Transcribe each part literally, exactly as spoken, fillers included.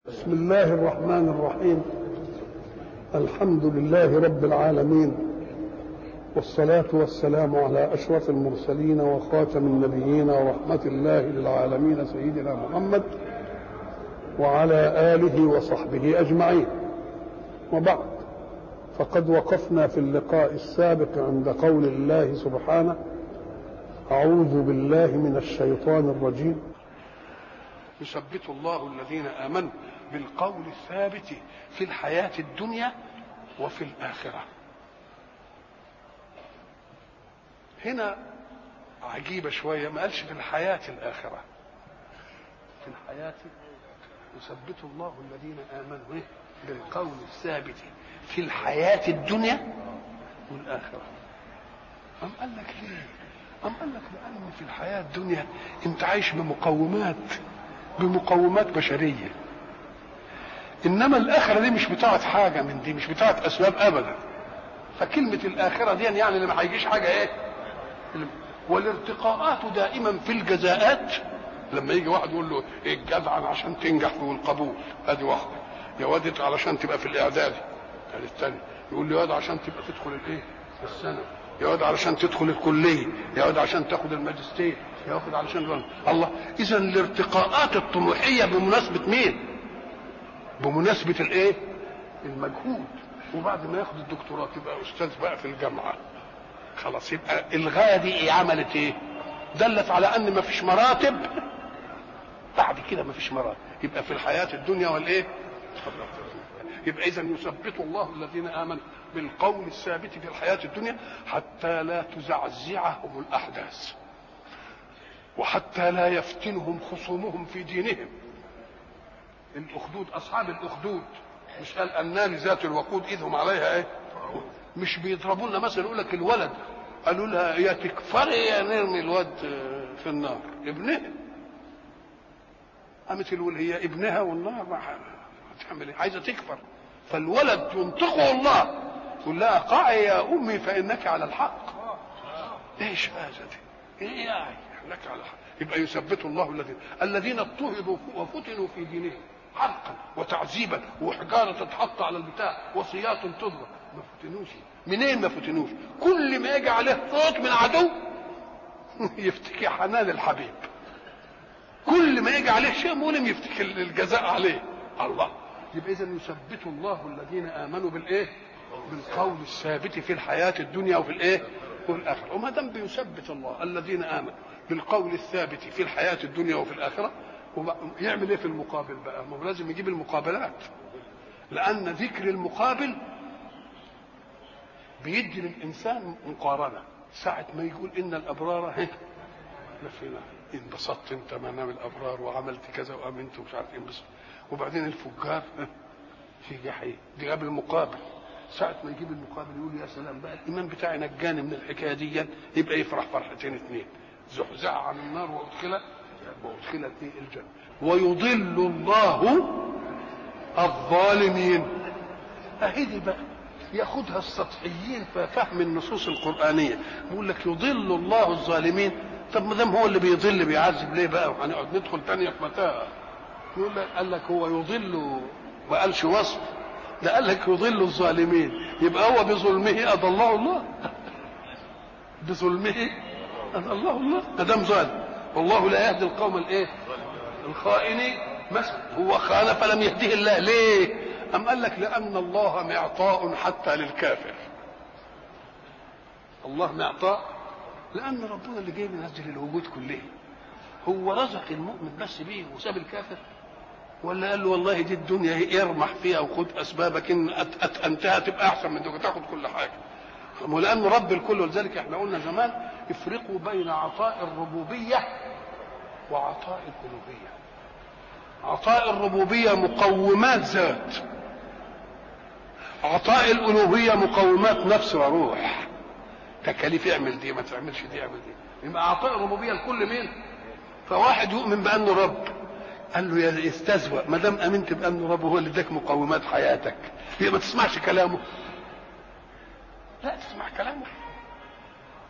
بسم الله الرحمن الرحيم. الحمد لله رب العالمين، والصلاة والسلام على أشرف المرسلين وخاتم النبيين ورحمة الله للعالمين سيدنا محمد وعلى آله وصحبه أجمعين. وبعد، فقد وقفنا في اللقاء السابق عند قول الله سبحانه: أعوذ بالله من الشيطان الرجيم. يثبت الله الذين آمنوا بالقول الثابت في الحياة الدنيا وفي الآخرة. هنا عجيبة شوية، ما قالش في الحياة الآخرة، في الحياة يثبت الله الذين آمنوا بالقول الثابت في الحياة الدنيا والآخرة. أم قال لك ليه؟ أم قال لك لأن في الحياة الدنيا أنت عايش بمقومات بمقومات بشرية، إنما الآخرة دي مش بتاعت حاجة من دي، مش بتاعت أسباب أبدا. فكلمة الآخرة دي يعني اللي ما هيجيش حاجة إيه؟ والارتقاءات دائما في الجزاءات. لما يجي واحد يقول له إيه الجدع عشان تنجح في القبول، أدي واحدة. يا واد علشان تبقى في الإعدادي، أدي الثاني. يقول له يا واد عشان تبقى تدخل الإيه؟ السنة. يا واد علشان تدخل الكلية. يا واد عشان تاخد الماجستير. يا واد علشان الله. إذا الارتقاءات الطموحية بمناسبة مين؟ بمناسبة الايه؟ المجهود. وبعد ما ياخد الدكتوراه تبقى استاذ بقى في الجامعة، خلاص يبقى الغاية دي ايه؟ عملت ايه؟ دلت على ان ما فيش مراتب بعد كده، ما فيش مراتب. يبقى في الحياة الدنيا والايه؟ يبقى اذا يثبت الله الذين امنوا بالقول الثابت في الحياة الدنيا حتى لا تزعزعهم الاحداث، وحتى لا يفتنهم خصومهم في دينهم. الاخدود، اصحاب الاخدود، مش قال النار ذات الوقود اذ هم عليها ايه؟ مش بيضربوا لنا مثلا يقول لك الولد قالوا لها يا تكفري يا نرمي الواد في النار ابنها، قامت تقول هي ابنها والنار ما هتعمل ايه؟ عايزه تكفر. فالولد ينطقه الله يقول لها قعي يا امي فانك على الحق. ايش هذا دي؟ ايه يعني لك على الحق؟ يبقى يثبت الله الذين الذين اضطهدوا وفتنوا في دينهم حقا وتعذيبا، وحجاره تتحط على البتاع وصيات تضرب، ما فتنوش. منين ما فتنوش؟ كل ما يجي عليه صوت من عدو يفتكي حنان الحبيب، كل ما يجي عليه شيء مؤلم يفتكي الجزاء عليه. الله. يبقى اذا يثبت الله الذين امنوا بالايه؟ بالقول الثابت في الحياه الدنيا وفي الايه؟ والاخره. وما دام بيثبت الله الذين امنوا بالقول الثابت في الحياه الدنيا وفي الاخره، يعمل ايه في المقابل بقى؟ ما هو لازم يجيب المقابلات، لان ذكر المقابل بيدي للانسان مقارنه. ساعه ما يقول ان الابرار هي لفينا، انبسطت انت منام الابرار وعملت كذا وامنت ومش عارف انبسط، وبعدين الفجار في جحيم، دي قبل المقابل. ساعه ما يجيب المقابل يقول يا سلام بقى الايمان بتاعي نجاني من الحكايه دي، يبقى يفرح فرحتين اثنين: زحزح عن النار وادخل وادخلت ايه؟ الجنه. ويضل الله الظالمين. اهي دي بقى ياخدها السطحيين في فهم النصوص القرانيه، بيقول لك يضل الله الظالمين. طب ما دام هو اللي بيضل بيعذب ليه بقى؟ وهنقعد ندخل ثانيه في متاهه. يقول لك قال لك هو يضل، ما قالش وصف، ده قال لك يضل الظالمين. يبقى هو بظلمه اضله الله، بظلمه اضله الله ما دام ظالم. والله لا يهدي القوم الايه؟ الخائنين. مثلا هو خان فلم يهديه الله، ليه؟ أم قال لك لأن الله معطاء حتى للكافر. الله معطاء لأن ربنا اللي جاي ينزل الوجود كله. هو رزق المؤمن بس بيه وساب الكافر؟ ولا قال له والله دي الدنيا ارمح فيها وخد أسبابك، إن أنتهى تبقى أحسن من دي تاخد كل حاجة. ولأن رب الكل. ولذلك احنا قلنا زمان افرقوا بين عطاء الربوبية وعطاء الألوهية. عطاء الربوبية مقومات ذات، عطاء الألوهية مقومات نفس وروح، تكاليف اعمل دي ما تعملش دي اعمل دي. يبقى عطاء الربوبية لكل مين؟ فواحد يؤمن بأنه رب، قال له يا استزوأ، ما دام امنت بأنه رب هو اللي اداك مقومات حياتك، يبقى ما تسمعش كلامه؟ لا تسمع كلامه.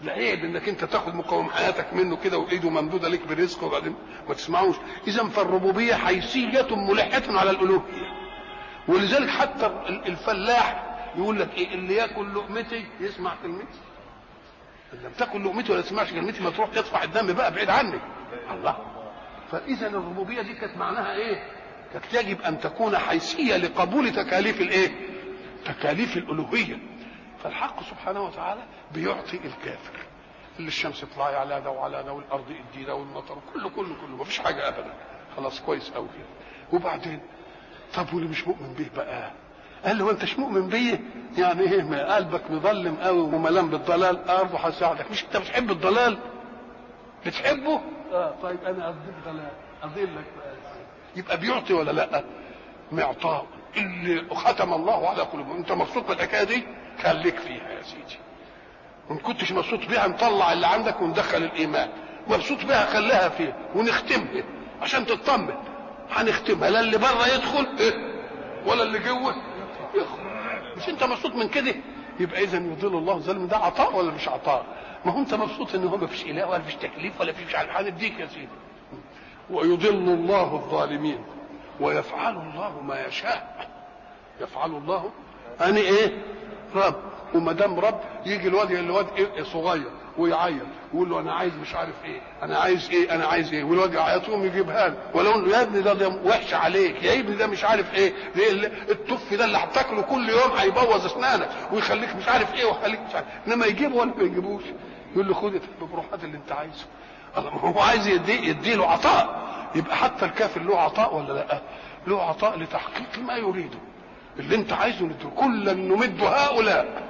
ده عيب انك انت تاخد مقوم حياتك منه كده وايده ممدوده لك بالرزق وبعدين ما تسمعوش. اذا فالربوبيه حيثيه ملحه على الالوهيه. ولذلك حتى الفلاح يقول لك ايه؟ اللي ياكل لقمتي يسمع كلمتي، ان لم تاكل لقمتي ولا تسمعش كلمتي ما تروح تدفع الدم بقى بعيد عني. الله. فاذا الربوبيه دي كانت معناها ايه؟ كانت يجب ان تكون حيثيه لقبول تكاليف الايه؟ تكاليف الالوهيه. فالحق سبحانه وتعالى بيعطي الكافر اللي الشمس تطلع على ده وعلى ده والارض ادي ده والمطر كله كله كله ما فيش حاجه ابدا. خلاص كويس قوي كده. وبعدين طب واللي مش مؤمن به بقى؟ قال له انت مش مؤمن بيه؟ يعني ايه؟ ما قلبك مظلم قوي وملام بالضلال، ارضه هساعدك. مش انت بتحب الضلال؟ بتحبه؟ اه طيب انا اديك ضلال اضلك بقى. يبقى بيعطي ولا لا؟ معطاء اللي ختم الله على قلوبهم. انت مبسوط بالحكايه دي؟ خليك فيها يا سيدي. وان كنتش مبسوط بيها نطلع اللي عندك وندخل الايمان. مبسوط بيها خليها فيها ونختمها عشان تطمن. هنختمها لا اللي بره يدخل ولا اللي جوه يخرج. مش انت مبسوط من كده؟ يبقى اذا يضل الله الظالم. ده عطاء ولا مش عطاء؟ ما هو انت مبسوط ان هو ما فيش اله ولا فيش تكليف ولا فيش عارف. هنديك يا سيدي. ويضل الله الظالمين ويفعل الله ما يشاء. يفعل الله أنا إيه؟ رب. وما دام رب يجي الواد الواد إيه صغير ويعيط ويقول له أنا عايز مش عارف إيه، أنا عايز إيه، أنا عايز إيه، والواد يعيط يقوم يجيبها له. ولو يا ابني ده, ده وحش عليك، يا ابني ده مش عارف إيه، التف ده اللي هتاكله كل يوم هيبوظ أسنانك ويخليك مش عارف إيه ويخليك مش عارف. إنما يجيبه ولا ما يجيبوش؟ يقول له خد بروحات اللي أنت عايزه. هو عايز يدي يديله عطاء. يبقى حتى الكافر له عطاء ولا لا؟ له عطاء لتحقيق ما يريده. اللي انت عايزه نديه. كلا نمد هؤلاء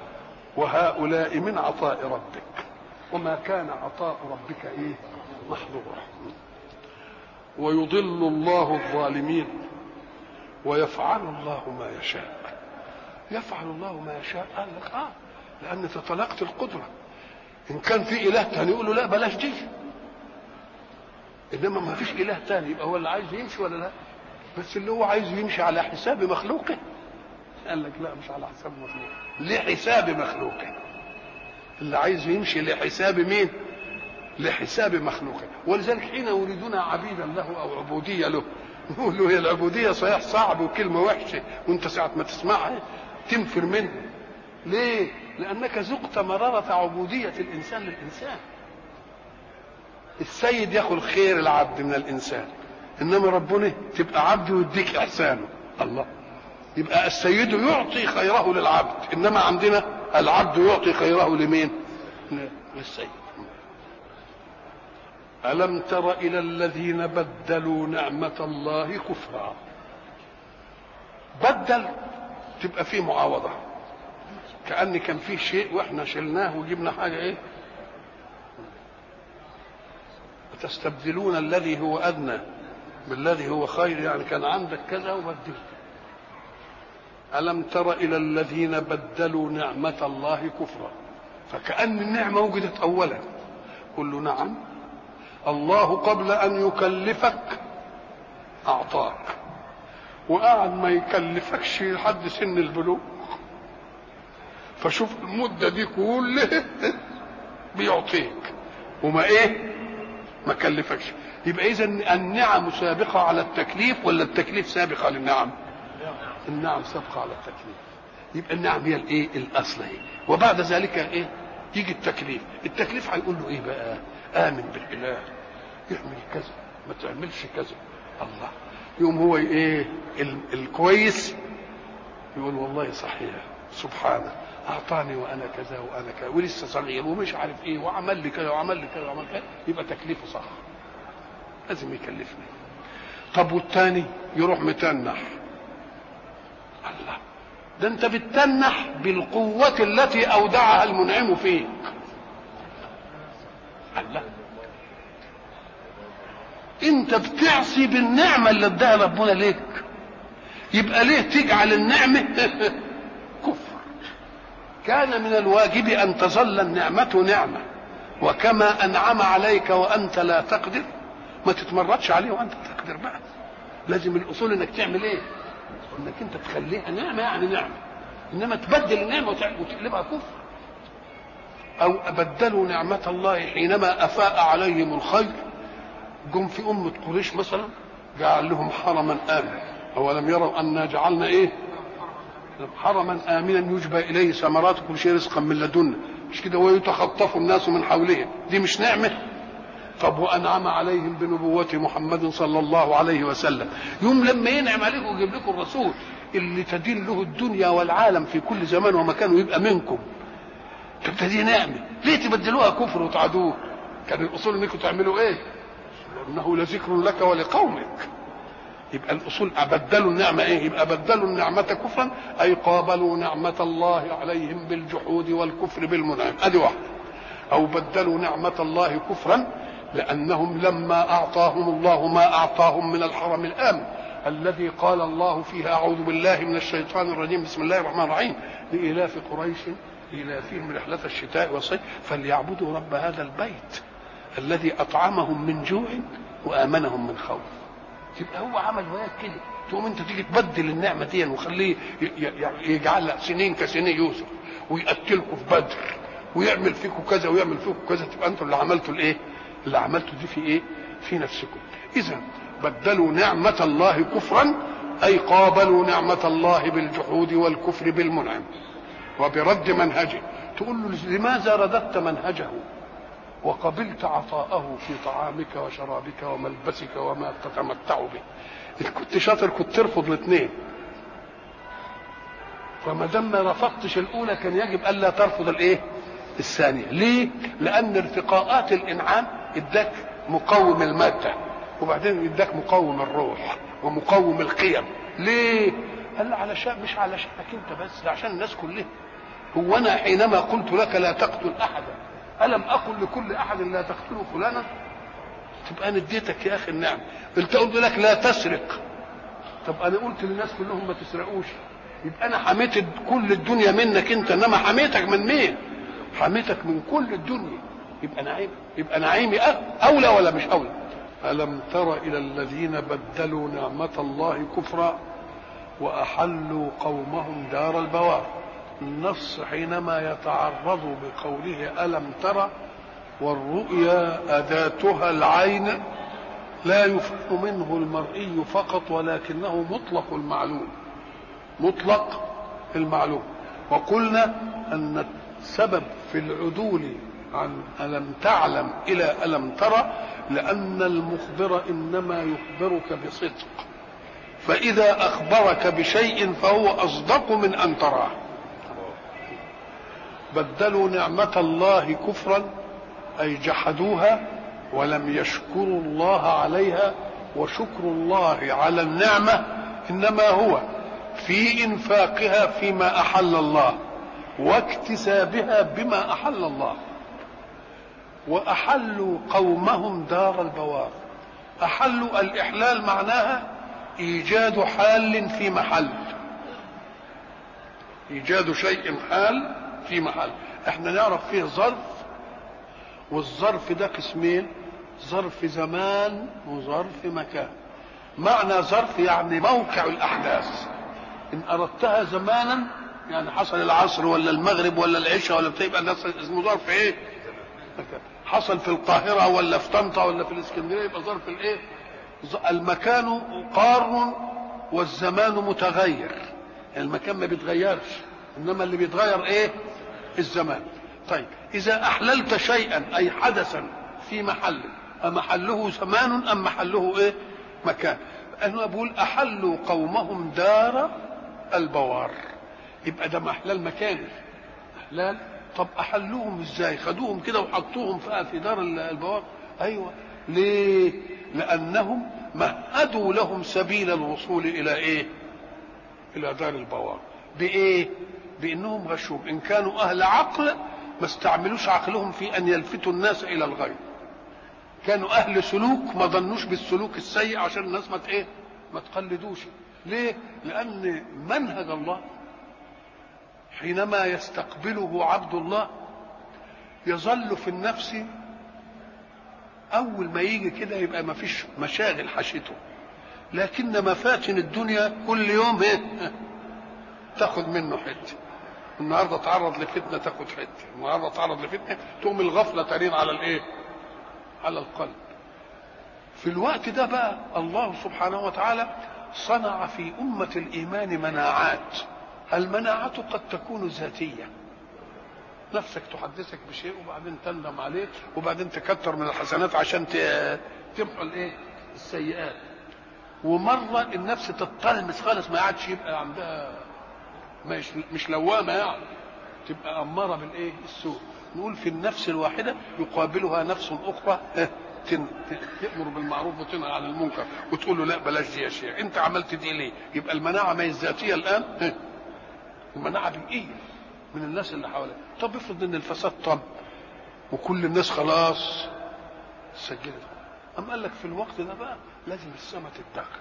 وهؤلاء من عطاء ربك وما كان عطاء ربك ايه؟ محظورا. ويضل الله الظالمين ويفعل الله ما يشاء. يفعل الله ما يشاء. قال لك اه لان تطلقت القدره. ان كان في اله تاني يقول له لا بلاش دي، انما ما فيش اله تاني يبقى هو اللي عايز يمشي ولا لا؟ بس اللي هو عايز يمشي على حساب مخلوقه. قال لك لا مش على حساب مخلوقه، لحساب مخلوقه. اللي عايز يمشي لحساب مين؟ لحساب مخلوقه. ولذلك حين يريدون عبيدا له او عبوديه له نقول له هي العبوديه صحيح صعب وكلمه وحشه وانت ساعه ما تسمعها تنفر منها. ليه؟ لانك ذقت مراره عبوديه الانسان للانسان. السيد ياخذ خير العبد من الانسان، انما ربنا تبقى عبد ويديك احسانه. الله. يبقى السيد يعطي خيره للعبد، انما عندنا العبد يعطي خيره لمين؟ للسيد. ألم تر إلى الذين بدلوا نعمة الله كفرا. بدل تبقى فيه معاوضة، كأن كان فيه شيء واحنا شلناه وجبنا حاجة ايه؟ تستبدلون الذي هو أدنى بالذي هو خير. يعني كان عندك كذا وبدلت. ألم تر إلى الذين بدلوا نعمة الله كفرا. فكأن النعمة وجدت أولا. قل له نعم، الله قبل أن يكلفك أعطاك، وقعد ما يكلفكش لحد سن البلوغ. فشوف المدة دي كلها بيعطيك وما ايه؟ ما كلفكش. يبقى إذا النعم سابقة على التكليف ولا التكليف سابقة للنعم؟ النعم سابقة على التكليف. يبقى النعم هي الايه؟ الأصل ايه؟ وبعد ذلك ايه؟ يجي التكليف. التكليف هيقول له ايه بقى؟ آمن بالإله، يعمل كذا ما تعملش كذا. الله. يوم هو ايه؟ الكويس يقول والله صحيح سبحانه اعطاني وانا كذا وانا كذا ولسه صغير ومش عارف ايه وعمل لي كذا وعمل لي كذا وعمل كذا. يبقى تكليفه صح، لازم يكلفني. طب والتاني يروح متنح. الله. ده انت بتتنح بالقوة التي اودعها المنعم فيك. الله. انت بتعصي بالنعمة اللي اداها ربنا ليك. يبقى ليه تجعل النعمة كفر؟ كان من الواجب ان تظل النعمة نعمة، وكما انعم عليك وانت لا تقدر ما تتمردش عليه وانت تقدر بقى. لازم الاصول انك تعمل ايه؟ انك انت تخليها نعمة يعني نعمة، انما تبدل النعمة وتقلبها كفر. أو بدلوا نعمة الله حينما أفاء عليهم الخير. جم في أمة قريش مثلا جعل لهم حرما آمنا، أولم يروا أنا جعلنا إيه حرما آمنا يجبى إليه ثمرات كل شيء رزقا من لدنا، مش كده؟ ويتخطف الناس من حولهم، دي مش نعمة؟ طب وأنعم عليهم بنبوة محمد صلى الله عليه وسلم. يوم لما ينعم عليكم ويجيب لكم الرسول اللي تدين له الدنيا والعالم في كل زمان ومكان ويبقى منكم، تبتدي نعمة ليه تبدلوها كفر وتعدوه؟ كان الأصول انكم تعملوا ايه؟ انه لذكر لك ولقومك. يبقى الأصول بدلوا النعمة ايه؟ يبقى بدلوا النعمة كفرا، اي قابلوا نعمة الله عليهم بالجحود والكفر بالمنعم، ادي واحدة. او بدلوا نعمة الله كفرا لأنهم لما أعطاهم الله ما أعطاهم من الحرم الآمن الذي قال الله فيه أعوذ بالله من الشيطان الرجيم بسم الله الرحمن الرحيم لإلاف قريش إلافهم رحلة الشتاء والصيف فليعبدوا رب هذا البيت الذي أطعمهم من جوع وآمنهم من خوف. يبقى هو عمل وياك كده، تقوم أنت تيجي تبدل النعمة دي وخليه يجعلها سنين كسنين يوسف ويقتلكم في بدر ويعمل فيكم كذا ويعمل فيكم كذا، تبقى أنتم اللي عملتوا الإيه؟ اللي عملتوا دي في إيه؟ في نفسكم. إذا بدلوا نعمة الله كفرا أي قابلوا نعمة الله بالجحود والكفر بالمنعم وبرد منهجه. تقول له لماذا رددت منهجه وقبلت عطاءه في طعامك وشرابك وملبسك وما تتمتع به؟ إذا كنت شاطر كنت ترفض الاثنين، فما دام ما رفضتش الأولى كان يجب ألا ترفض الإيه؟ الثانية. ليه؟ لأن ارتقاءات الإنعام اداك مقوم المادة وبعدين اداك مقوم الروح ومقوم القيم. ليه؟ قال علشان مش علشانك انت بس، ده عشان الناس كلها. هو انا حينما قلت لك لا تقتل احدا الم اقل لكل احد لا تقتلوا فلانا؟ تبقى انا اديتك يا اخي النعم. قلت قلت لك لا تسرق، طب انا قلت للناس كلهم ما تسرقوش، يبقى انا حميت كل الدنيا منك انت، انما حميتك من مين؟ حميتك من كل الدنيا. يبقى نعيم، يبقى نعيمي اولى ولا مش اولى؟ ألم تر إلى الذين بدلوا نعمة الله كفرا وأحلوا قومهم دار البوار. النص حينما يتعرض بقوله ألم تر والرؤيا أداتها العين لا يفهم منه المرئي فقط ولكنه مطلق المعلوم، مطلق المعلوم. وقلنا أن السبب في العدول عن ألم تعلم إلى ألم ترى لأن المخبر إنما يخبرك بصدق، فإذا أخبرك بشيء فهو أصدق من أن تراه. بدلوا نعمة الله كفرا أي جحدوها ولم يشكروا الله عليها، وشكر الله على النعمة إنما هو في إنفاقها فيما أحل الله واكتسابها بما أحل الله. وأحلوا قومهم دار البوار. أحلوا الإحلال معناها إيجاد حال في محل، إيجاد شيء حال في محل. احنا نعرف فيه ظرف، والظرف ده قسمين، ظرف زمان وظرف مكان. معنى ظرف يعني موقع الأحداث، إن أردتها زمانا يعني حصل العصر ولا المغرب ولا العشاء ولا بتبقى الناس اسمه ظرف ايه؟ حصل في القاهرة ولا في طنطا ولا في الاسكندرية يبقى ظرف الايه؟ المكان قار والزمان متغير. المكان ما بيتغيرش انما اللي بيتغير ايه؟ الزمان. طيب اذا احللت شيئا اي حدثا في محل، امحله زمان ام محله ايه؟ مكان. انا بقول احلوا قومهم دار البوار، يبقى ده محلال مكاني، احلال. طب احلوهم ازاي؟ خدوهم كده وحطوهم في دار البوار؟ ايوه. ليه؟ لانهم مهدوا لهم سبيل الوصول الى ايه؟ الى دار البوار. بايه؟ بانهم غشوم. ان كانوا اهل عقل ما استعملوش عقلهم في ان يلفتوا الناس الى الغيب. كانوا اهل سلوك ما ظنوش بالسلوك السيء عشان الناس ما ايه؟ ما تقلدوش. ليه؟ لان منهج الله حينما يستقبله عبد الله يظل في النفس اول ما يجي كده يبقى ما فيش مشاغل حشته، لكن مفاتن الدنيا كل يوم ايه؟ تاخد منه حته. النهارده تعرض لفتنه تاخد حته، النهارده تعرض لفتنه تقوم الغفله ترين على الايه؟ على القلب. في الوقت ده بقى الله سبحانه وتعالى صنع في أمة الإيمان مناعات. المناعة قد تكون ذاتية، نفسك تحدثك بشيء وبعدين تندم عليه وبعدين تكتر من الحسنات عشان تمحو الايه؟ السيئات. ومرة النفس تتلمس خالص ما عادش يبقى عندها مش, مش لوامة يعني، تبقى أمارة بالايه؟ السوء. نقول في النفس الواحدة يقابلها نفس أخرى تأمر بالمعروف وتنهى عن المنكر وتقول له لا بلاش دي يا شيخ، انت عملت دي ليه؟ يبقى المناعة ما هي الذاتية الآن، المناعة بيئية من الناس اللي حواليك. طب افرض ان الفساد طب وكل الناس خلاص سجلت، أم قال لك في الوقت ده بقى لازم السماء تتدخل،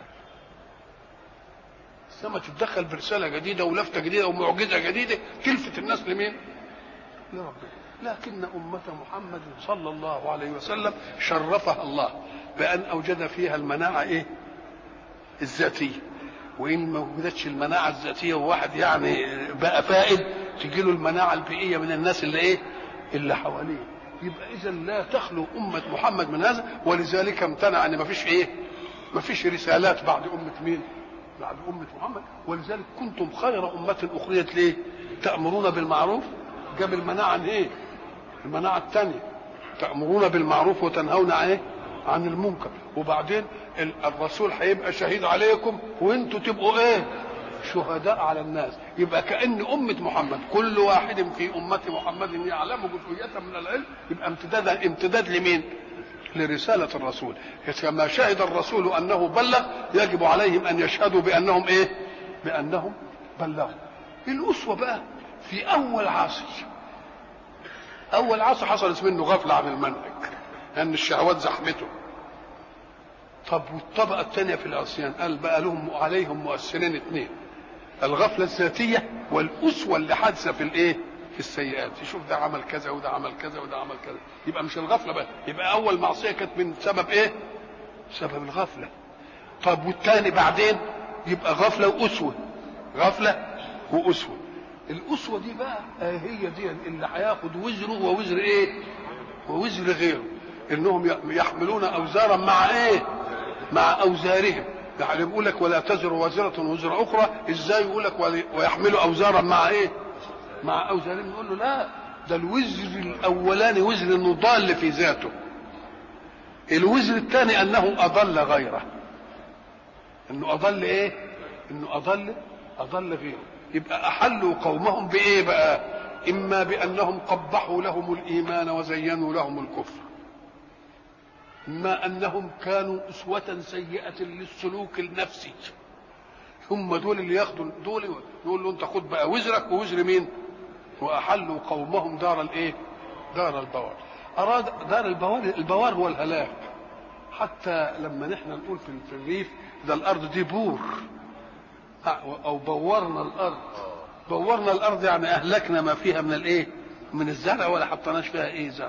السماء تتدخل برسالة جديدة ولفتة جديدة ومعجزة جديدة تلفت الناس لمين؟ لربنا. لكن أمة محمد صلى الله عليه وسلم شرفها الله بأن أوجد فيها المناعة إيه؟ الذاتية. وإن ما وجدتش المناعة الذاتية وواحد يعني بقى فائد تجي له المناعة البيئية من الناس اللي إيه؟ اللي حواليه. يبقى إذا لا تخلو أمة محمد من هذا، ولذلك امتنع أن ما فيش إيه؟ ما فيش رسالات بعد أمة مين؟ بعد أمة محمد. ولذلك كنتم خير أمة أخرجت ليه؟ تأمرون بالمعروف. جاب المناعة إيه؟ المناعة الثانية تأمرون بالمعروف وتنهون عن ايه؟ عن المنكر. وبعدين الرسول هيبقى شهيد عليكم وانتوا تبقوا ايه؟ شهداء على الناس. يبقى كأن أمة محمد كل واحد في أمة محمد يعلم جزئية من العلم، يبقى امتداد امتداد لمين؟ لرسالة الرسول. كما شهد الرسول أنه بلغ يجب عليهم أن يشهدوا بأنهم ايه؟ بأنهم بلغوا. الأسوة بقى في أول عصر، أول عصر حصلت منه غفلة عن المنهج لأن الشهوات زحمته. طب والطبقة الثانية في العصيان قال بقى لهم عليهم مؤثرين اثنين، الغفلة الذاتية والأسوة اللي حادثة في الإيه؟ في السيئات. يشوف ده عمل كذا وده عمل كذا وده عمل كذا، يبقى مش الغفلة بقى، يبقى أول معصية كانت من سبب إيه؟ سبب الغفلة. طب والثاني بعدين يبقى غفلة وأسوة، غفلة وأسوة. الأسوة دي بقى هي دي اللي هياخد وزره ووزر ايه؟ ووزر غيره، انهم يحملون اوزارا مع ايه؟ مع اوزارهم. يعني بيقول لك ولا تزر وازرة وزر اخرى، ازاي يقول لك ويحملوا اوزارا مع ايه؟ مع اوزارهم. نقول له لا، ده الوزر الاولاني وزر انه ضال في ذاته، الوزر الثاني انه اضل غيره، انه اضل ايه؟ انه اضل اضل غيره. يبقى احلوا قومهم بايه بقى؟ اما بانهم قبحوا لهم الايمان وزينوا لهم الكفر، اما انهم كانوا اسوة سيئة للسلوك النفسي، هم دول اللي ياخدوا دول يقول له انت خد بقى وزرك ووزر مين؟ واحلوا قومهم دار الايه؟ دار البوار. اراد دار البوار، البوار هو الهلاك. حتى لما نحن نقول في الريف ده الارض دي بور او بورنا الارض، بورنا الارض يعني اهلكنا ما فيها من الايه؟ من الزرع، ولا حطناش فيها ايه زرع.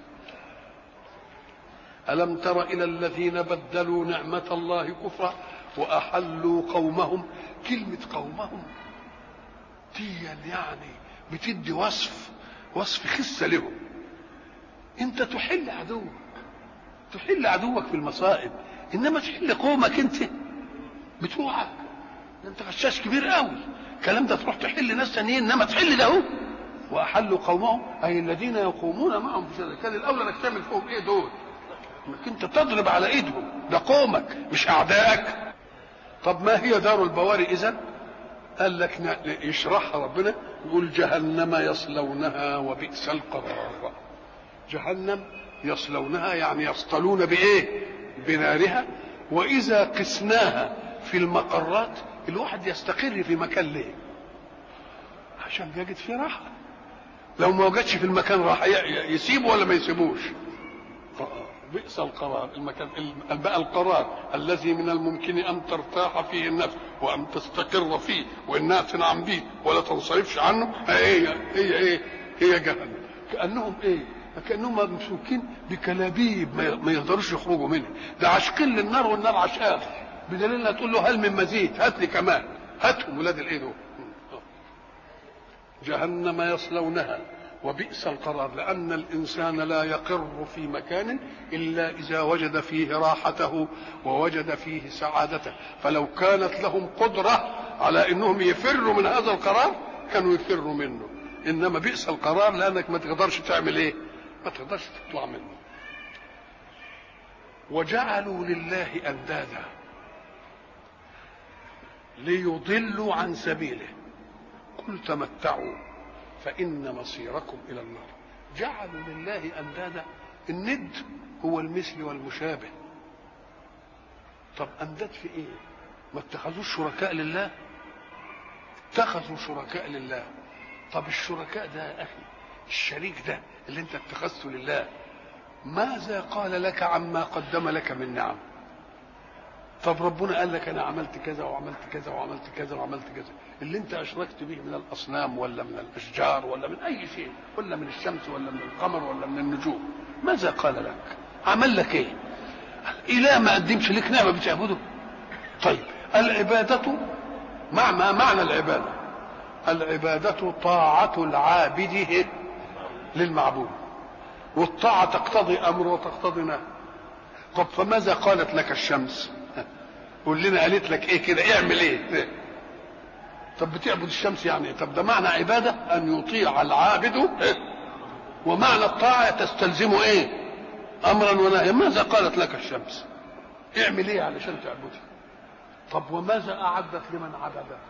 الم تر الى الذين بدلوا نعمة الله كفرا واحلوا قومهم. كلمة قومهم دي يعني بتدي وصف وصف خسة لهم. انت تحل عدوك، تحل عدوك في المصائب، انما تحل قومك انت بتوعك، انت غشاش كبير قوي. الكلام ده تروح تحل ناس ثانيين، انما تحل ده هو. واحلوا قومهم اي الذين يقومون معهم في ذلك. كان الاولى انك تعمل فيهم ايه دول؟ انك انت تضرب على ايدهم، ده قومك مش اعدائك. طب ما هي دار البوار اذا؟ قال لك يشرحها ربنا يقول جهنم يصلونها وبئس القرار. جهنم يصلونها يعني يصطلون بايه؟ بنارها. واذا قسناها في المقرات، الواحد يستقر في مكان ليه؟ عشان يجد فيه راحه. لو ما وجدش في المكان راحه يسيبه ولا ما يسيبوش؟ بئس القرار. المكان بقى القرار الذي من الممكن ان ترتاح فيه النفس وان تستقر فيه وانها تنعم به ولا تنصرفش عنه، هي هي ايه؟ هي جهنم. كانهم ايه؟ كانهم ممسوكين بكلابيب ما يقدروش يخرجوا منها. ده عاشقين للنار والنار عشقان، بدليل انها تقول له هل من مزيد؟ هات لي كمان، هاتهم ولاد الايه دول. جهنم يصلونها وبئس القرار، لأن الإنسان لا يقر في مكان إلا إذا وجد فيه راحته ووجد فيه سعادته. فلو كانت لهم قدرة على أنهم يفروا من هذا القرار كانوا يفروا منه، إنما بئس القرار لأنك ما تقدرش تعمل إيه؟ ما تقدرش تطلع منه. وجعلوا لله أندادا ليضلوا عن سبيله قل تمتعوا فإن مصيركم إلى النار. جعلوا لله أندادا، الند هو المثل والمشابه. طب أنداد في إيه؟ ما اتخذوش شركاء لله؟ اتخذوا شركاء لله. طب الشركاء ده يا أخي، الشريك ده اللي انت اتخذته لله، ماذا قال لك عما قدم لك من نعم؟ طب ربنا قال لك انا عملت كذا وعملت كذا وعملت كذا وعملت كذا، اللي انت اشركت به من الاصنام ولا من الاشجار ولا من اي شيء ولا من الشمس ولا من القمر ولا من النجوم، ماذا قال لك؟ عمل لك ايه؟ اله ما قدمش لك نعمه بتعبده؟ طيب العباده مع ما معنى العباده؟ العباده طاعه العابد للمعبود، والطاعه تقتضي امر وتقتضي نهي. طب فماذا قالت لك الشمس؟ قول لنا قالت لك ايه كده؟ اعمل ايه؟ طب بتعبد الشمس يعني؟ طب ده معنى عباده ان يطيع العابد، ومعنى الطاعه تستلزمه ايه؟ امرا ونهيا. ماذا قالت لك الشمس؟ اعمل ايه علشان تعبدها؟ طب وماذا اعدت لمن عبدها؟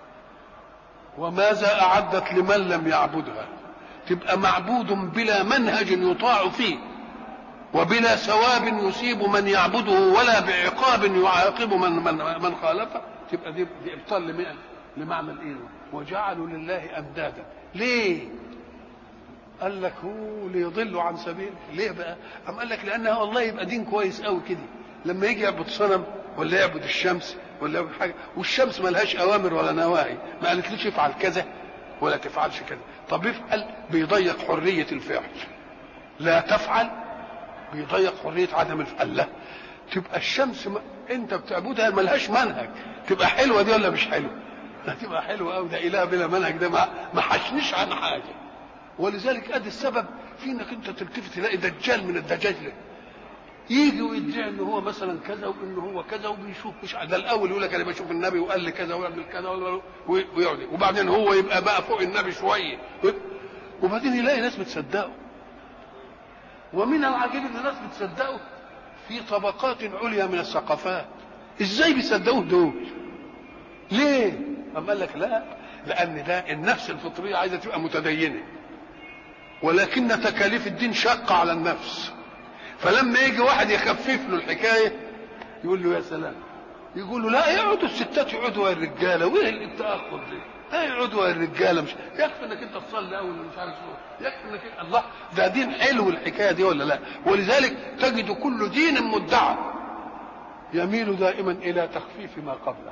وماذا اعدت لمن لم يعبدها؟ تبقى معبود بلا منهج يطاع فيه وبلا ثواب يصيب من يعبده ولا بعقاب يعاقب من من, من خالفه. تبقى دي, دي ابطال لمعنى الايه؟ وجعلوا لله اندادا. ليه؟ قال لك هو ليضلوا عن سبيله. ليه بقى؟ أم قال لك لانها والله يبقى دين كويس قوي كده، لما يجي يعبد صنم ولا يعبد الشمس ولا يعبد حاجه، والشمس ما لهاش اوامر ولا نواهي، ما قالتليش افعل كذا ولا تفعلش كذا. طب افعل، بيضيق حريه الفعل. لا تفعل، بيضيق حريه عدم الفعل. لا، تبقى الشمس ما انت بتعبدها ملهاش منهج، تبقى حلوه دي ولا مش حلوه؟ هتبقى حلوه قوي. ده اله بلا منهج، ده ما حشنيش عن حاجه. ولذلك ادي السبب في انك انت تلتفت تلاقي دجال من الدجاجله يجي ويدعي ان هو مثلا كذا وان هو كذا وبيشوف مش ده. الاول يقول لك انا بشوف النبي وقال لي كذا ويعمل كذا ويقعد، وبعدين هو يبقى بقى فوق النبي شويه، وبعدين يلاقي ناس بتصدقه. ومن العجيب ان الناس بتصدقه في طبقات عليا من الثقافات. ازاي بيصدقوه دول؟ ليه؟ أم قال لك لا، لان ده النفس الفطريه عايزه تبقى متدينه، ولكن تكاليف الدين شاقه على النفس. فلما يجي واحد يخفف له الحكايه يقول له يا سلام، يقول له لا يقعدوا الستات يقعدوا الرجاله، وايه التاخر ده؟ لا يقعدوا الرجاله، مش يكفي انك انت تصلي اول مش عارف شو، يكفي انك انت الله. ده دين حلو الحكايه دي ولا لا؟ ولذلك تجد كل دين مدعى يميل دائما الى تخفيف ما قبله،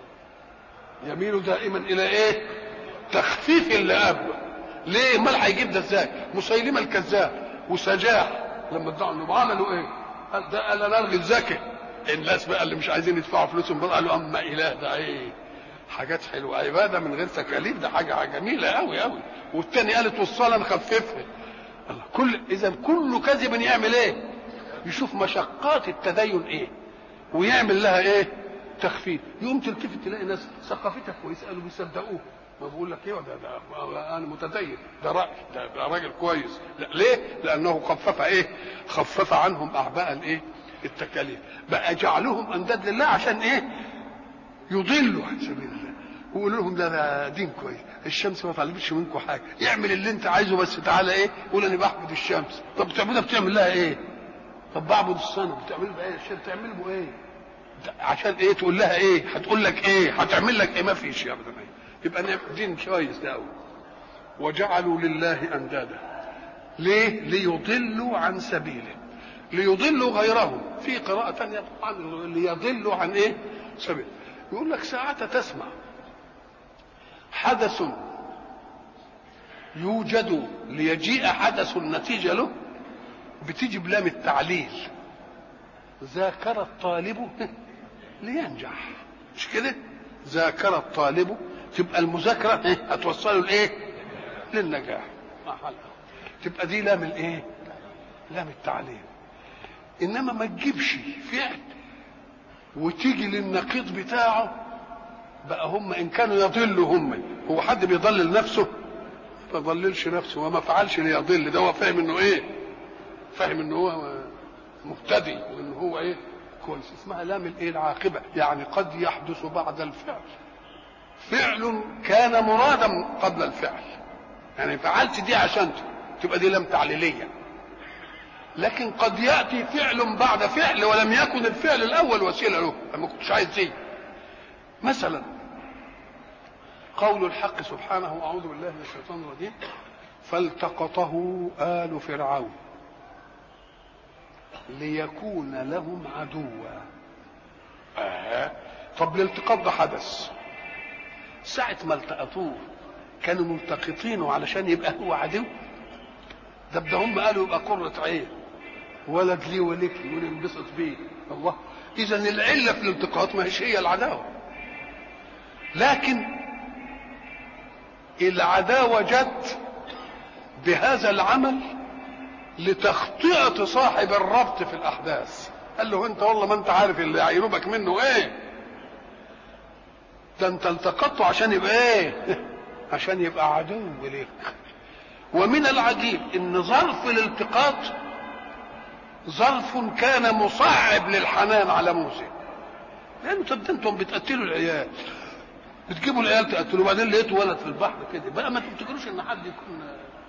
يميل دائما الى ايه؟ تخفيف اللي قبله. ليه؟ امال هيجيب ده ازاي؟ مسيلمه الكذاب وسجاح لما ادعوا انهم عملوا ايه؟ قال ده قال انا الغي الزكاه. الناس بقى اللي مش عايزين يدفعوا فلوسهم بقى قالوا اما اله ده ايه؟ حاجات حلوه، عباده من غير تكاليف، ده حاجه جميله قوي قوي. والتاني قالت والصلاه نخففها. الله، كل اذا كل كذب يعمل ايه؟ يشوف مشقات التدين ايه ويعمل لها ايه؟ تخفيف. يقوم تلتفت تلاقي ناس ثقافتها كويسه قالوا بيصدقوه. ما بقول لك ايه؟ ده, ده انا متدين، ده راجل، ده, ده راجل كويس. لا ليه؟ لانه خفف ايه؟ خفف عنهم اعباء الايه؟ التكاليف. بقى جعلهم انداد لله عشان ايه؟ يضلوا عن سبيل الله. ويقول لهم ده, ده دين كويس، الشمس ما طلبتش منكم حاجه، يعمل اللي انت عايزه بس تعالى ايه؟ قول انا بعبد الشمس. طب بتعبدها بتعمل لها ايه؟ طب بعبد الصنم بتعمل بها ايه؟ الشمس تعمل له ايه؟ عشان ايه؟ تقول لها ايه؟ هتقول لك ايه؟ هتعمل لك ايه؟ ما فيش يا ابدا. يبقى دين كويس ده قوي. وجعلوا لله اندادا. ليه؟ ليضلوا عن سبيله، ليضلوا غيرهم. في قراءة ثانية طبعا ليضلوا عن ايه؟ سبيل. يقول لك ساعة تسمع حدث يوجد ليجيء حدث النتيجة له بتيجي بلام التعليل. ذاكر الطالب لينجح، مش كده؟ ذاكر الطالب، تبقى المذاكرة هتوصله لايه؟ للنجاح. تبقى دي لام الايه؟ لام التعليل. انما ما تجيبش فعل وتيجي للنقيض بتاعه بقى. هم ان كانوا يضلوا، هم هو حد بيضلل نفسه؟ ما ضللش نفسه وما فعلش ليضل، ده هو فاهم انه ايه؟ فاهم انه هو مهتدي وانه هو ايه؟ كويس. اسمها لام الايه؟ العاقبه. يعني قد يحدث بعد الفعل فعل كان مرادا قبل الفعل، يعني فعلت دي عشان تبقى دي لام تعليليه. لكن قد ياتي فعل بعد فعل ولم يكن الفعل الاول وسيله له، ما كنتش عايز دي. مثلا قول الحق سبحانه: اعوذ بالله من الشيطان الرجيم: فالتقطه آل فرعون ليكون لهم عدوا. آه. طب الالتقاط ده حدث ساعة ما التقطوه، كانوا ملتقطينه علشان يبقى هو عدو؟ ده ده هم قالوا يبقى قرة عين، ولد لي ولك وننبسط بيه. الله، إذا العلة في الالتقاط ما هيش هي العداوة، لكن العداوة جت بهذا العمل لتخطئة صاحب الربط في الأحداث. قال له: أنت والله ما أنت عارف اللي هينوبك منه إيه، ده أنت التقطته عشان يبقى إيه؟ عشان يبقى عدو لك. ومن العجيب إن ظرف الالتقاط ظرف كان مصعب للحنان على موسى، لأنه طب أنتم بتقتلوا العيال، بتجيبوا العيال تقتلوا، وبعدين لقيتوا ولد في البحر كده، بقى ما تفتكروش إن حد يكون.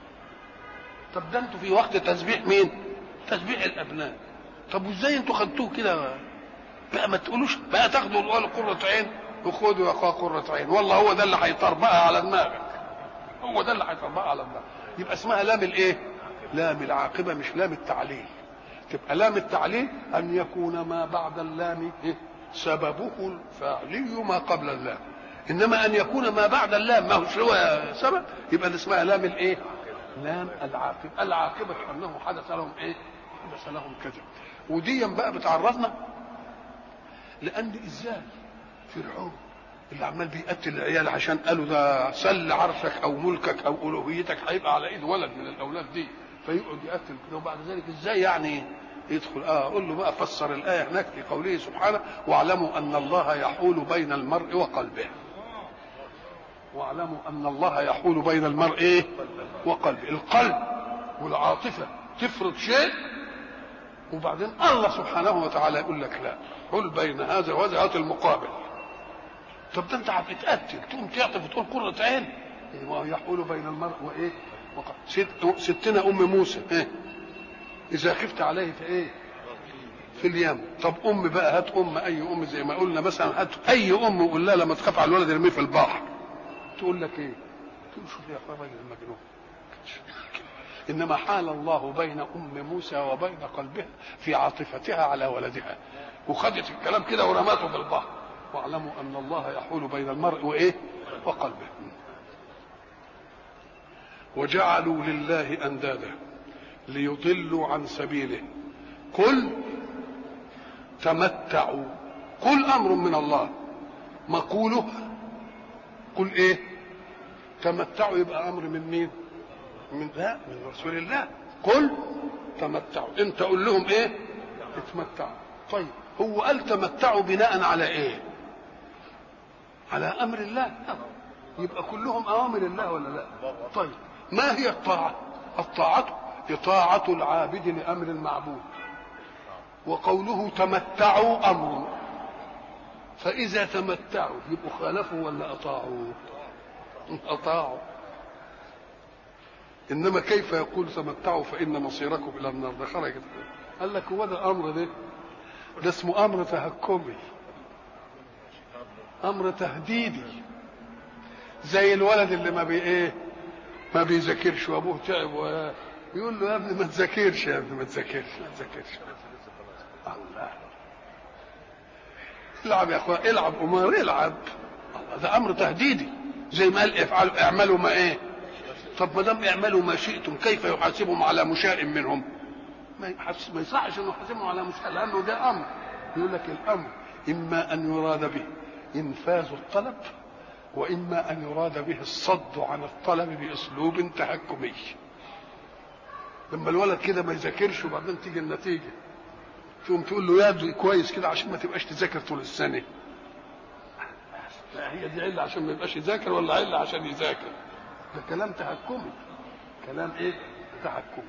طب ده انتوا في وقت تسبيح مين؟ تسبيح الابناء. طب وازاي انتوا خدتوه كده؟ بقى ما تقولوش بقى تاخدوا القول قرة عين وخدوا يا اخويا قرة عين، والله هو ده اللي هيطربقها على دماغك، هو ده اللي هيطربقها على دماغك. يبقى اسمها لام الايه؟ لام العاقبه، مش لام التعليل. تبقى لام التعليل ان يكون ما بعد اللام سببه الفعلي ما قبل اللام، انما ان يكون ما بعد اللام ما هوش هو سبب، يبقى اسمها لام الايه؟ لام العاقبه. العاقبه انه حدث لهم ايه؟ حدث لهم كذا. وديا بقى بتعرضنا لان ازاي فرعون اللي عمال بيقتل العيال عشان قالوا ده سل عرشك او ملكك او الوهيتك هيبقى على ايد ولد من الاولاد دي، فيقعد يقتل كده، وبعد ذلك ازاي يعني يدخل؟ اه قول له بقى فسر الايه هناك في قوله سبحانه: واعلموا ان الله يحول بين المرء وقلبه. واعلموا ان الله يحول بين المرء ايه؟ وقلبه. القلب والعاطفه تفرض شيء، وبعدين الله سبحانه وتعالى يقول لك لا، حل بين هذا وهذا، هات المقابل. طب ده انت هتتقتل تقوم تعطف وتقول قرة عين؟ ويحول بين المرء وايه؟ وقلبه. ست ستنا ام موسى ايه؟ اذا خفت عليه في ايه؟ في اليم. طب ام بقى، هات ام، اي ام زي ما قلنا مثلا، هات اي ام وقول لها لما تخاف على الولد ارميه في البحر، تقول لك ايه؟ تقول شوف يا اخويا الراجل المجنون. انما حال الله بين ام موسى وبين قلبها في عاطفتها على ولدها، وخدت الكلام كده ورماته في البحر. واعلموا ان الله يحول بين المرء وايه؟ وقلبه. وجعلوا لله اندادا ليضلوا عن سبيله قل تمتعوا. قل امر من الله، مقوله قل ايه؟ تمتعوا. يبقى امر من مين؟ من لا من رسول الله. قل تمتعوا، انت قول لهم ايه؟ اتمتعوا. طيب هو قال تمتعوا بناء على ايه؟ على امر الله. يبقى كلهم اوامر الله ولا لا؟ طيب ما هي الطاعه؟ الطاعه اطاعه العابد لامر المعبود، وقوله تمتعوا امر، فاذا تمتعوا يبقوا خالفوا ولا اطاعوا؟ اطاعوا. انما كيف يقول تمتعوا فان مصيركم الى النار؟ ده خرجت. قال لك هو ده الامر ده؟ ده اسمه امر تهكمي، امر تهديدي، زي الولد اللي ما بي ايه؟ ما بيذاكرش وابوه تعب ويقول له يا ابني ما تذاكرش، يا ابني ما تذاكرش ما تذاكرش. الله، العب يا اخويا، العب امار، العب. ده امر تهديدي، زي ما قال افعلوا اعملوا ما ايه؟ طب ما دام اعملوا ما شئتم كيف يحاسبهم على مشاء منهم؟ ما يصحش انه يحاسبهم على مشاء، لانه ده امر. يقول لك الامر اما ان يراد به انفاذ الطلب وإما أن يراد به الصد عن الطلب بأسلوب تهكمي. لما الولد كده ما يذاكرش وبعدين تيجي النتيجة تقوم تقول له يا كويس كده عشان ما تبقاش تذاكر طول السنة. لا، هي دي علة عشان ما يبقاش يذاكر ولا علة عشان يذاكر؟ ده كلام تهكمي، كلام ايه؟ تهكمي.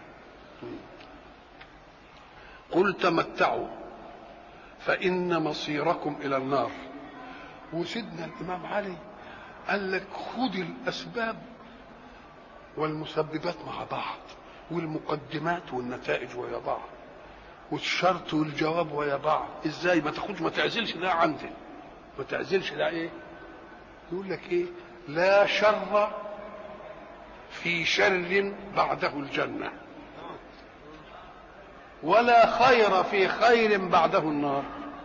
قل تمتعوا فإن مصيركم إلى النار. وسيدنا الإمام علي قال لك خذ الأسباب والمسببات مع بعض، والمقدمات والنتائج ويا بعض، والشرط والجواب ويا بعض. ازاي؟ ما تاخدش، ما تعزلش ده عندي، ما تعزلش ده ايه. يقول لك ايه؟ لا شر في شر بعده الجنة، ولا خير في خير بعده النار.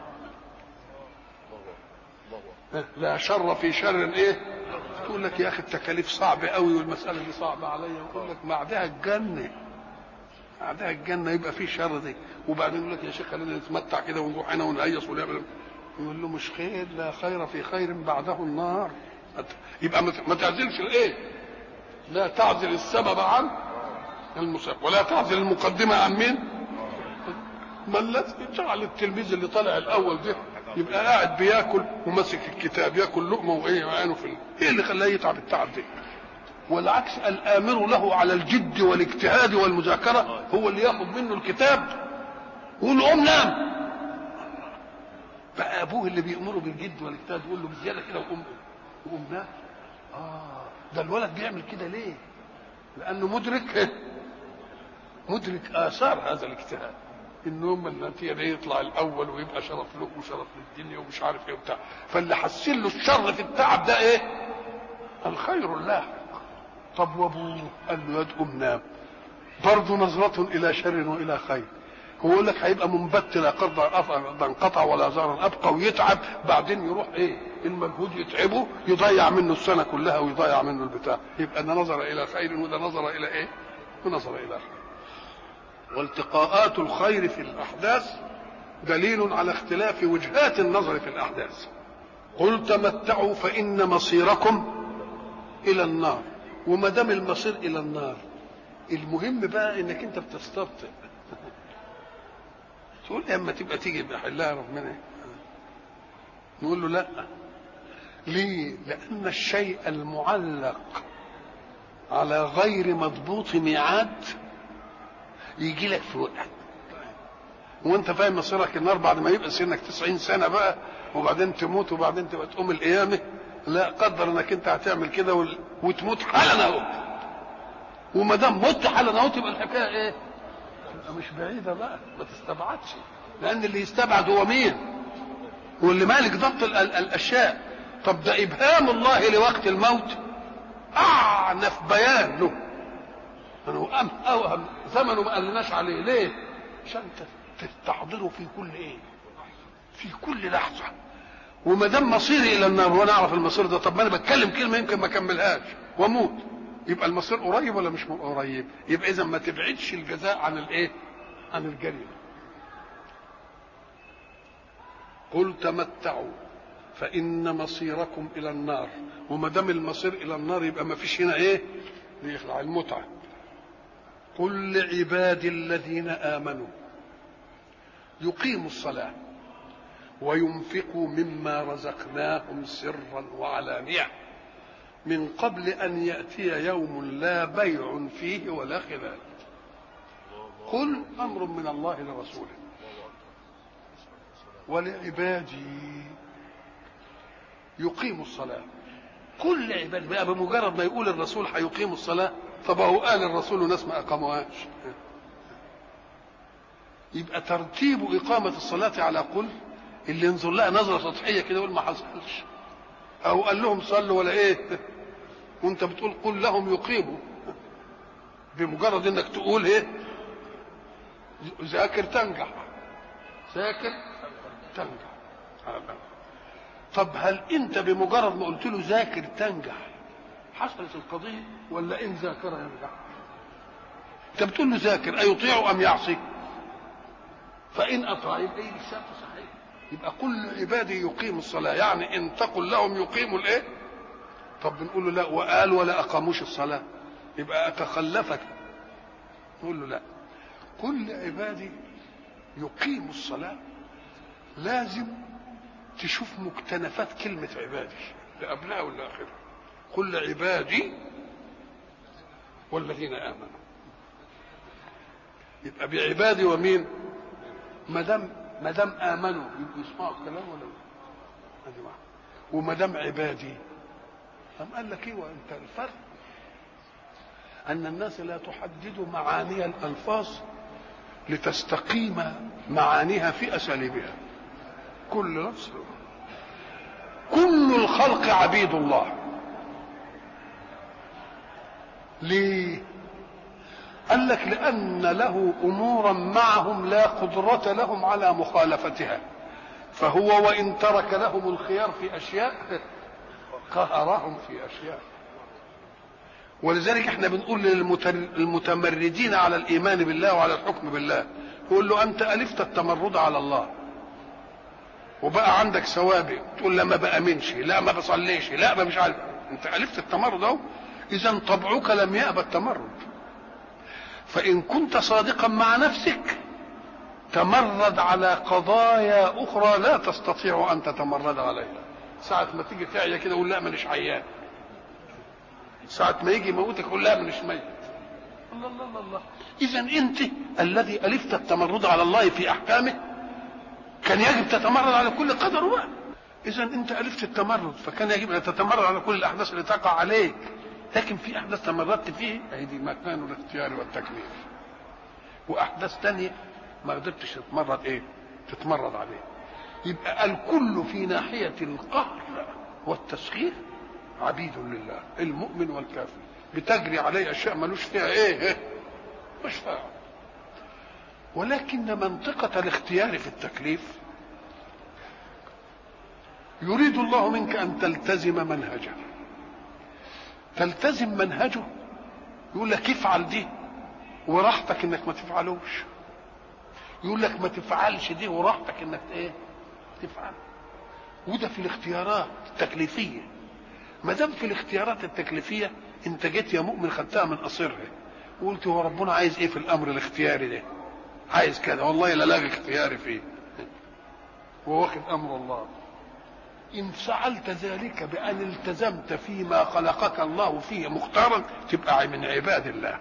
لا شر في شر ايه؟ تقول لك يا اخي التكاليف صعبه قوي والمساله دي صعبه عليا، يقول لك بعدها الجنه، بعدها الجنه يبقى في شر دي. وبعدين يقول لك يا شيخ خلينا نتمتع كده ونروح هنا ونهيص ونعمل، يقول له مش خير، لا خير في خير بعده النار. يبقى ما تعزلش الايه؟ لا تعزل السبب عن المسبب، ولا تعزل المقدمه عن مين؟ ما الذي جعل التلميذ اللي طالع الاول ده يبقى قاعد بياكل وماسك الكتاب ياكل لقمه وايه وعينه في ال... ايه اللي خلاه يتعب التعب ده؟ والعكس، الامر له على الجد والاجتهاد والمذاكره هو اللي ياخذ منه الكتاب ويقول له قوم نام. بقى ابوه اللي بيامره بالجد والاجتهاد يقول له بزياده كده وقوم وقوم نام. اه ده الولد بيعمل كده ليه؟ لانه مدرك مدرك اثار هذا الاجتهاد، ان هم النتيجه دي يطلع الاول ويبقى شرف له وشرف للدنيا ومش عارف ايه وبتاع. فاللي حسن له الشر في التعب ده ايه؟ الخير اللاحق. طب وابوه قال له يا قوم نام، برضه نظرة الى شر والى خير. هو يقول لك هيبقى منبت لا قرض انقطع ولا زار ابقى ويتعب، بعدين يروح ايه؟ المجهود يتعبه يضيع منه السنه كلها ويضيع منه البتاع. يبقى ده نظر الى خير وده نظر الى ايه؟ ونظر الى خير. والتقاءات الخير في الاحداث دليل على اختلاف وجهات النظر في الاحداث. قل تمتعوا فان مصيركم الى النار. وما دام المصير الى النار، المهم بقى انك انت بتستبطئ. تقول لي اما تبقى تيجي بحلها ربنا، نقول له لا. ليه؟ لان الشيء المعلق على غير مضبوط ميعاد يجي لك في وقت وانت فاهم مصيرك النار بعد ما يبقى سنك تسعين سنه بقى، وبعدين تموت وبعدين تبقى تقوم القيامه. لا، قدر انك انت هتعمل كده وتموت حالا اهو. وما دام مت حالا اهو تبقى الحكايه ايه؟ تبقى مش بعيده بقى، ما تستبعدش. لان اللي يستبعد هو مين؟ واللي مالك ضبط ال ال الاشياء. طب ده ابهام الله لوقت الموت اعنف بيان له. انا اوهم زمنه ما قالناش عليه ليه؟ عشان تستحضره في كل ايه؟ في كل لحظه. وما دام مصيري الى النار وانا اعرف المصير ده، طب ما انا بتكلم كلمه يمكن ما اكملهاش واموت، يبقى المصير قريب ولا مش قريب؟ يبقى اذا ما تبعدش الجزاء عن الايه؟ عن الجريمه. قل تمتعوا فان مصيركم الى النار. وما دام المصير الى النار يبقى ما فيش هنا ايه؟ يخلع المتعه. قل لعبادي الذين امنوا يقيموا الصلاه وينفقوا مما رزقناهم سرا وعلانية من قبل أن يأتي يوم لا بيع فيه ولا خلال. قل أمر من الله لرسوله ولعبادي يقيموا الصلاة. كل عبادي بقى بمجرد ما يقول الرسول هيقيموا الصلاة، طب هو قال الرسول وناس ما أقاموهاش. يبقى ترتيب إقامة الصلاة على قل اللي ينظر لها نظرة سطحية كده يقول ما حصلش، أو قال لهم صلوا ولا إيه، وأنت بتقول قل لهم يقيموا. بمجرد إنك تقول إيه؟ ذاكر تنجح، ذاكر تنجح. طب هل أنت بمجرد ما قلت له ذاكر تنجح حصلت القضية، ولا إن ذاكر ينجح؟ أنت بتقول له ذاكر أيطيع أم يعصي؟ فإن أطاع يبقى إيه الشرط صحيح. يبقى كل عبادي يقيم الصلاة، يعني إن تقل لهم يقيموا الإيه؟ طب بنقول له لا، وقال ولا اقاموش الصلاه يبقى اتخلفت. نقول له لا، كل عبادي يقيم الصلاه لازم تشوف مكتنفات كلمه عبادي لقبلها ولا اخرها. كل عبادي والذين امنوا، يبقى بعبادي ومين؟ ما دام ما دام امنوا يبقوا يسمعوا الكلام ولا ادي واحد. وما دام عبادي قام قال لك ايه؟ وانت الفرق ان الناس لا تحدد معاني الالفاظ لتستقيم معانيها في اساليبها. كل لفظ، كل الخلق عبيد الله. ليه؟ قال لك لأن له أمورا معهم لا قدرة لهم على مخالفتها، فهو وإن ترك لهم الخيار في أشياء قهرهم في أشياء. ولذلك احنا بنقول للمتمردين على الإيمان بالله وعلى الحكم بالله، يقول له أنت ألفت التمرد على الله وبقى عندك سوابق، تقول لا ما بأمنش، لا ما بصليش، لا ما مش عارف. أنت ألفت التمرد أهو، إذا طبعك لم يأبى التمرد. فإن كنت صادقا مع نفسك تمرد على قضايا أخرى لا تستطيع أن تتمرد عليها. ساعة ما تيجي تعيا كده قول لا مانيش عيان، ساعة ما يجي يموتك قول لا مانيش ميت. الله الله الله الله. إذا أنت الذي ألفت التمرد على الله في أحكامه كان يجب تتمرد على كل قدر بقى. إذا أنت ألفت التمرد فكان يجب أن تتمرد على كل الأحداث اللي تقع عليك، لكن في أحداث تمردت فيه هذه مكان الاختيار والتكليف، وأحداث تانية ما قدرتش تتمرد إيه؟ تتمرد عليه. يبقى الكل في ناحية القهر والتسخير عبيد لله، المؤمن والكافر بتجري عليه أشياء ملوش فيها إيه؟ مش فيها. ولكن منطقة الاختيار في التكليف يريد الله منك أن تلتزم منهجه. تلتزم منهجه يقول لك افعل دي وراحتك انك ما تفعلوش، يقول لك ما تفعلش دي وراحتك انك ايه؟ تفعل. وده في الاختيارات التكليفيه. ما دام في الاختيارات التكليفيه انت جيت يا مؤمن خدتها من قصرها وقلت هو ربنا عايز ايه في الامر الاختياري ده؟ عايز كذا، والله لا لاغي اختياري فيه وواخد امر الله. إن فعلت ذلك بأن التزمت فيما خلقك الله فيه مختارا تبقى من عباد الله.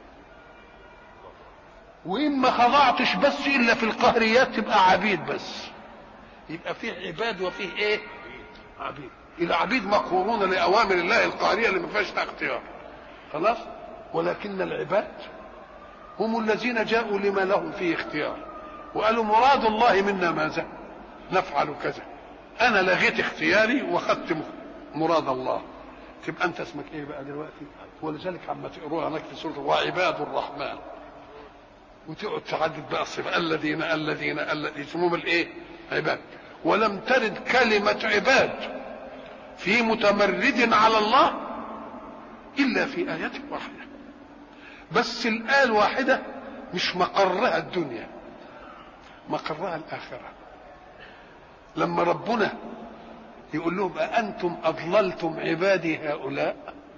وإن ما خضعتش بس إلا في القهريات تبقى عبيد بس. يبقى فيه عباد وفيه إيه؟ عبيد. العبيد مقهورون لأوامر الله القهرية اللي ما فيهاش اختيار. خلاص؟ ولكن العباد هم الذين جاءوا لما لهم فيه اختيار وقالوا مراد الله منا ماذا؟ نفعل كذا. انا لغيت اختياري واخدت مراد الله. تبقى انت اسمك ايه بقى دلوقتي؟ ولذلك عما تقروها هناك في سوره وعباد الرحمن وتقعد تعدد بقى الصفات الذين الذين الذين اسمهم الايه؟ عباد. ولم ترد كلمه عباد في متمرد على الله الا في ايات واحده بس. الايه الواحده مش مقرها الدنيا، مقرها الاخره. لما ربنا يقول لهم أأنتم أضللتم عبادي هؤلاء،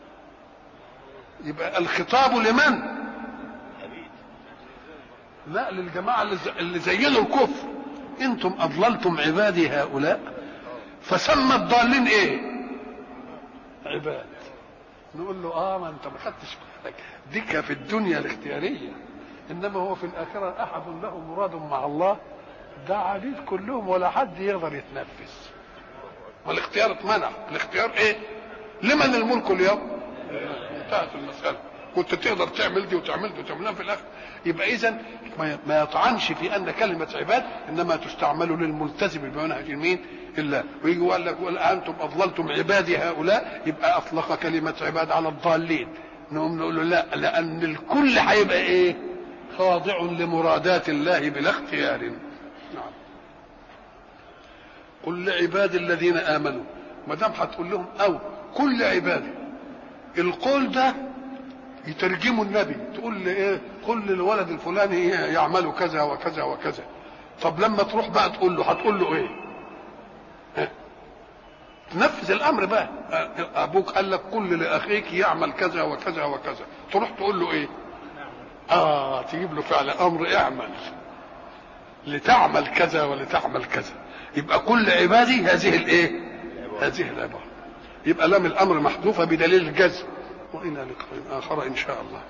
يبقى الخطاب لمن؟ لا، للجماعة اللي زينوا الكفر. أنتم أضللتم عبادي هؤلاء، فسمى الضالين إيه؟ عباد. نقول له آه ما أنت ما خدتش بالك، ديك في الدنيا الاختيارية، إنما هو في الآخرة أحد له مراد مع الله، ده عبيد كلهم ولا حد يقدر يتنفس. والاختيار اتمنع. الاختيار ايه؟ لمن الملك اليوم؟ انتهت المسألة. كنت تقدر تعمل دي وتعمل دي وتعملها في الاخر. يبقى اذا ما يطعنش في ان كلمة عباد انما تستعمل للملتزم بمنهج مين؟ الا. ويجي وقال لك انتم اضللتم عبادي هؤلاء، يبقى اطلق كلمة عباد على الضالين. نقوم نقول له لا، لان الكل هيبقى ايه؟ خاضع لمرادات الله بلا اختيار. نعم. قل لعباد الذين امنوا، ما دام هتقول لهم او كل عبادي، القول ده يترجمه النبي. تقول لي ايه؟ قل للولد الفلاني يعمل كذا وكذا وكذا. طب لما تروح بقى تقول له هتقول له ايه؟ تنفذ الامر بقى. ابوك قال لك كل لاخيك يعمل كذا وكذا وكذا، تروح تقول له ايه؟ اه تجيب له فعل امر، اعمل لتعمل كذا ولتعمل كذا. يبقى كل عبادي هذه الايه؟ هذه العباره. يبقى لام الامر محذوفه بدليل الجزم. والى لقاء اخر ان شاء الله.